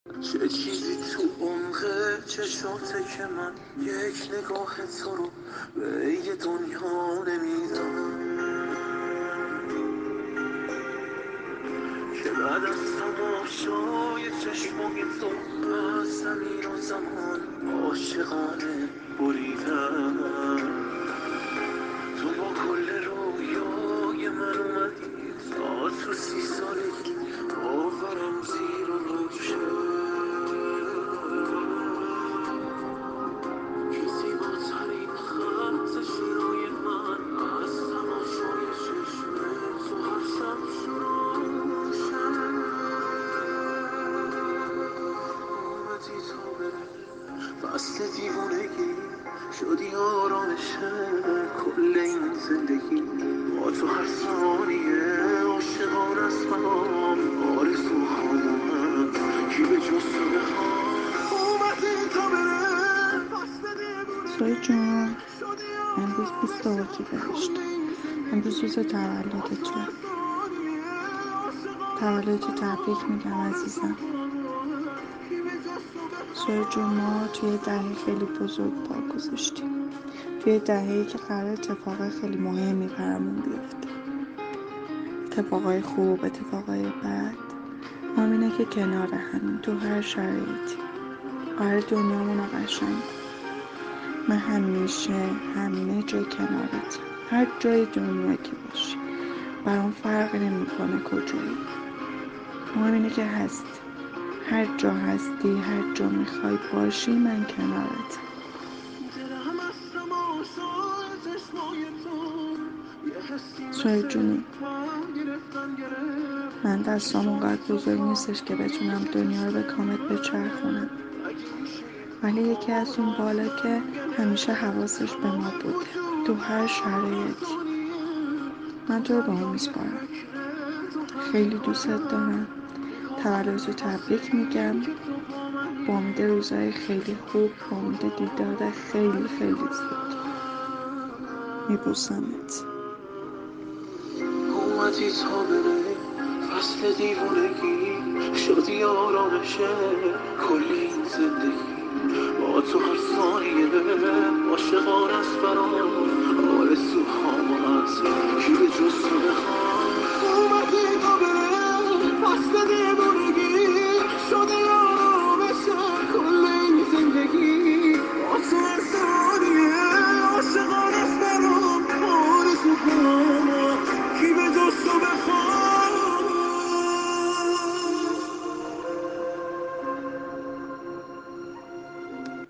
چه چیزی تو عمق چشاته که من یک نگاه تو رو به یه دنیا نمیدم، که بعد از تماشای چشمای تو از زمین و زمان عاشقانه بریدم. تو با کل رویای من اومدی تا تو 30 سالگی باورم زیر و رو شد. کسی با ترین خط شیرای من از تماشای چشم تو هر شب شروع شد. اومدی تا بره فصل دیوونگی، شدی آرامشه کل این زندگی. با تو هر ثانیه عاشقان از برام آرزوهام کی به جز تو بخوام. اومدی تا بره فصل دیوونگی. سوی جون، امروز 20 اردیبهشت، امروز روز تولدته. تولدتو تبریک میگم عزیزم. سوی جون، ما توی دهه خیلی بزرگ پا گذاشتیم، توی دهه‌ای که قرار اتفاقای خیلی مهمی برامون بیفته، اتفاقای خوب، اتفاقای بد. مهم اینه که کنار همین تو هر شرایطی قرار دنیامون رو قشنگ کن. من همیشه همه جای کنارتم، هر جای دنیا که باشی برام فرق نمیکنه کجایی. مهم اینه که هستی، هر جا هستی، هر جا میخوای باشی من کنارتم. سوی جونی، من دستام اونقدر بزرگ نیستش که بتونم دنیا رو به کامل بچرخونم، ولی یکی از اون بالا که همیشه حواسش به ما بوده تو هر شرایطی. من تو رو به اون میسپارم. خیلی دوستت دارم. تولدتو تبریک میگم. با امید روزهای خیلی خوب، با امید دیدار خیلی خیلی زود. میبوسمت. اومدی تا بره فصل دیوونگی، شدی آرامشه کل این زندگی. با تو هر ثانیه عاشقان از برام آرزوهام از کی به جز تو بخوام. اومدی تا بره فصل دیوونگی.